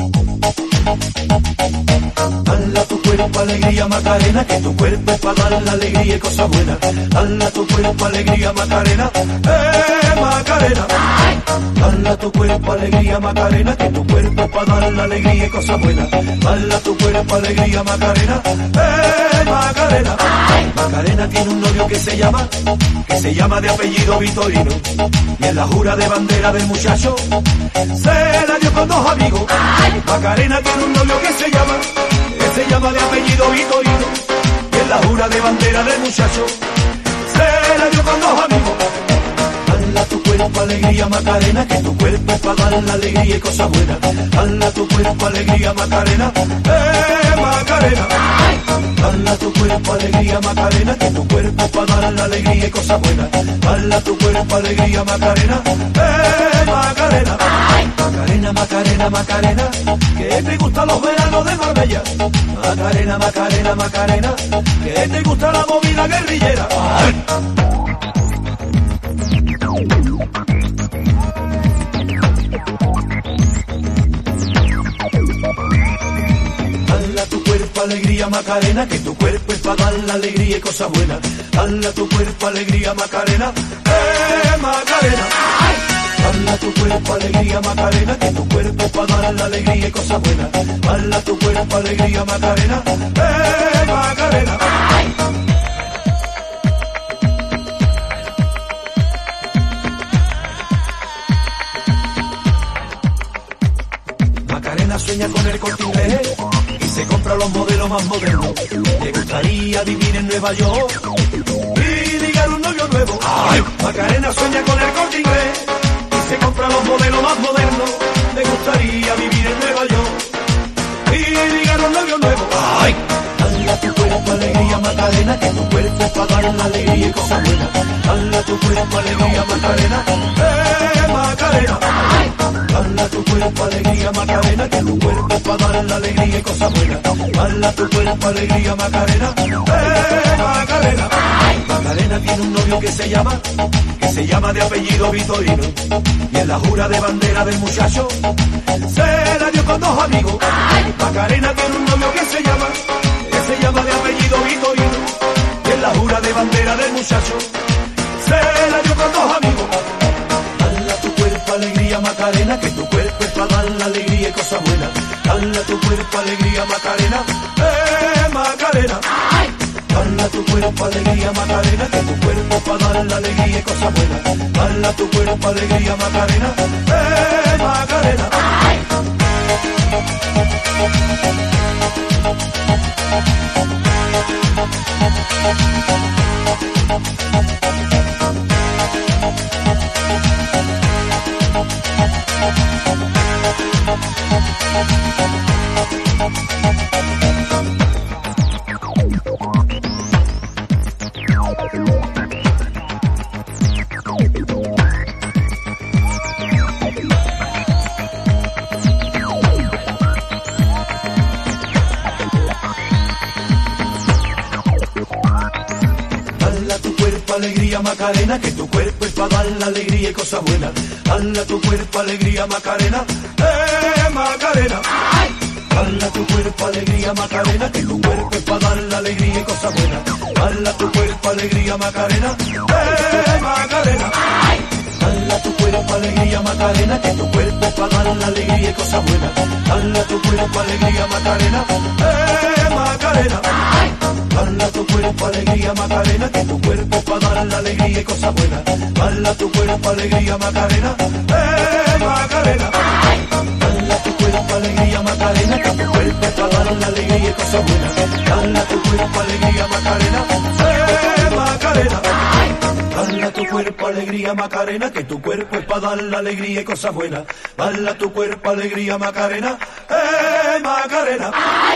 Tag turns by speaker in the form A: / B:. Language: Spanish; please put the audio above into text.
A: Dale a tu cuerpo alegría Macarena, que tu cuerpo es para dar la alegría y cosas buenas. Dale a tu cuerpo alegría Macarena, Macarena. Dale a tu cuerpo alegría Macarena, que tu cuerpo es para dar la alegría y cosas buenas. Dale a tu cuerpo alegría Macarena, Macarena. Macarena tiene un novio que se llama de apellido Vitorino, y en la jura de bandera del muchacho se la dio con dos amigos. Macarena tiene un novio que se llama de apellido Vitorino, y en la jura de bandera del muchacho se la dio con dos amigos. Dale a tu cuerpo alegría Macarena, que tu cuerpo es para dar la alegría y cosas buenas. Dale a tu cuerpo alegría Macarena, Macarena. Dale a tu cuerpo alegría Macarena, que tu cuerpo es para dar la alegría y cosas buenas. Dale a tu cuerpo alegría Macarena, Macarena. Macarena, Macarena, Macarena, que te gustan los veranos de Marbella. Macarena, Macarena, Macarena, que te gusta la movida guerrillera. Dale a tu cuerpo alegría Macarena, que tu cuerpo es para dar la alegría y cosas buenas. Dale a tu cuerpo alegría Macarena, Macarena. Dale a tu cuerpo alegría Macarena, que tu cuerpo es para dar la alegría y cosas buenas. Dale a tu cuerpo alegría Macarena, Macarena. Macarena sueña con el Corte Inglés y se compra los modelos más modernos. Le gustaría vivir en Nueva York y ligar un novio nuevo. Macarena sueña con el Corte Inglés y se compra los modelos más modernos. Le gustaría vivir en Nueva York y ligar un novio nuevo. Dale a tu cuerpo alegría Macarena, que tu cuerpo es para dar la alegría y cosas buenas. Dale a tu cuerpo alegría Macarena, Macarena. Dale a tu cuerpo alegría Macarena, que tu cuerpo es para dar la alegría y cosas buenas. Dale a tu cuerpo alegría Macarena, Macarena. Macarena tiene un novio que se llama de apellido Vitorino, y en la jura de bandera del muchacho se la dio con dos amigos. Macarena tiene un novio que se llama de apellido Vitorino, y en la jura de bandera del muchacho se la dio con dos amigos. Dale a tu cuerpo alegría Macarena, que tu cuerpo es para dar la alegría y cosas buenas. Dale a tu cuerpo alegría Macarena, Macarena. Dale a tu cuerpo alegría Macarena, que tu cuerpo es para dar la alegría y cosas buenas. Dale a tu cuerpo alegría Macarena, Macarena. Alegría Macarena, que tu cuerpo es para dar la alegría y cosas buenas. Dale a tu cuerpo alegría Macarena, Macarena. Dale a tu cuerpo alegría Macarena, que tu cuerpo es para dar la alegría y cosas buenas. Dale a tu cuerpo alegría Macarena, Macarena. Dale a tu cuerpo alegría Macarena, que tu cuerpo es para dar la alegría y cosas buenas. Dale a tu cuerpo alegría Macarena, Macarena. Dale a tu cuerpo alegría Macarena, que tu cuerpo es para dar la alegría y cosas buenas. Dale a tu cuerpo alegría Macarena, Macarena. Dale a tu cuerpo alegría Macarena, que tu cuerpo es para dar la alegría y cosas buenas. Dale a tu cuerpo alegría Macarena, Macarena. Dale a tu cuerpo alegría Macarena, que tu cuerpo es para dar la alegría y cosas buenas. Dale a tu cuerpo alegría Macarena, Macarena.